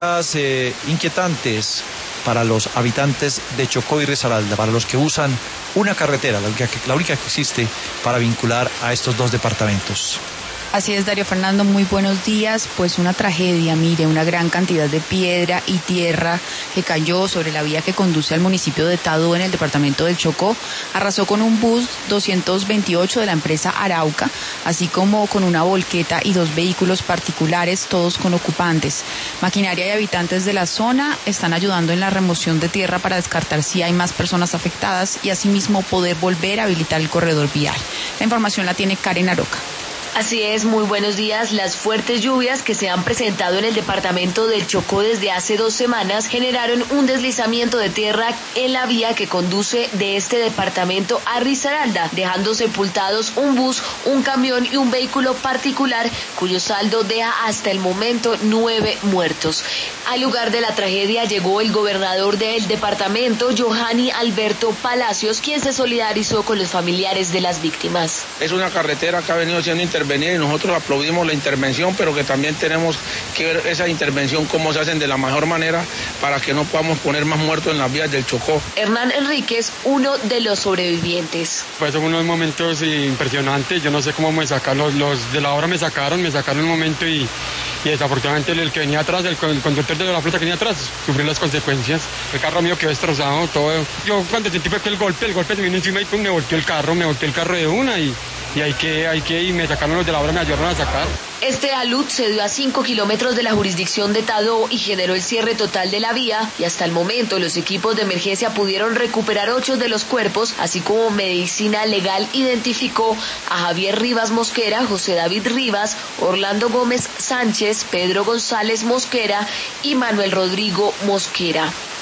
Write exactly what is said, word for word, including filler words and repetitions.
Eh, inquietantes para los habitantes de Chocó y Risaralda, para los que usan una carretera, la única, la única que existe para vincular a estos dos departamentos. Así es, Darío Fernando, muy buenos días. Pues una tragedia, mire, una gran cantidad de piedra y tierra que cayó sobre la vía que conduce al municipio de Tadó en el departamento del Chocó, arrasó con un bus doscientos veintiocho de la empresa Arauca, así como con una volqueta y dos vehículos particulares, todos con ocupantes. Maquinaria y habitantes de la zona están ayudando en la remoción de tierra para descartar si hay más personas afectadas y asimismo poder volver a habilitar el corredor vial. La información la tiene Karen Aroca. Así es, muy buenos días. Las fuertes lluvias que se han presentado en el departamento del Chocó desde hace dos semanas generaron un deslizamiento de tierra en la vía que conduce de este departamento a Risaralda, dejando sepultados un bus, un camión y un vehículo particular, cuyo saldo deja hasta el momento nueve muertos. Al lugar de la tragedia llegó el gobernador del departamento, Johanny Alberto Palacios, quien se solidarizó con los familiares de las víctimas. Es una carretera que ha venido siendo intervenida y nosotros aplaudimos la intervención, pero que también tenemos que ver esa intervención cómo se hacen de la mejor manera para que no podamos poner más muertos en las vías del Chocó. Hernán Enríquez, uno de los sobrevivientes. Pues son unos momentos impresionantes, yo no sé cómo me sacaron, los, los de la obra me sacaron, me sacaron un momento y, y desafortunadamente el, el que venía atrás, el, el conductor de la flota que venía atrás, sufrió las consecuencias. El carro mío quedó destrozado, todo. Yo cuando sentí fue que el golpe, el golpe se vino encima y pues me volteó el carro, me volteó el carro de una y y hay que, hay que, y me sacaron los de la obra, me ayudaron a sacar. Este alud se dio a cinco kilómetros de la jurisdicción de Tadó y generó el cierre total de la vía, y hasta el momento los equipos de emergencia pudieron recuperar ocho de los cuerpos, así como Medicina Legal identificó a Javier Rivas Mosquera, José David Rivas, Orlando Gómez Sánchez, Pedro González Mosquera y Manuel Rodrigo Mosquera.